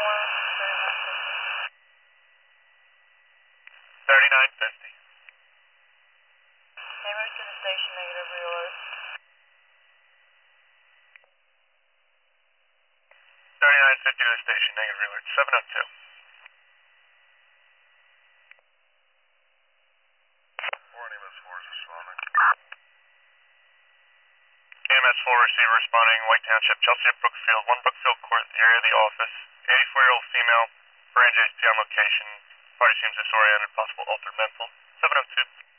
3950. Neighbors to the station, negative realert. 3950 to the station, negative alert. 702. EMS 4 is responding. EMS 4 receiver responding, White Township, Chelsea at Brookfield, 1 Brookfield Court, the area of the office. 84-year-old female, for NJSP on location. Party seems disoriented, possible altered mental. 702.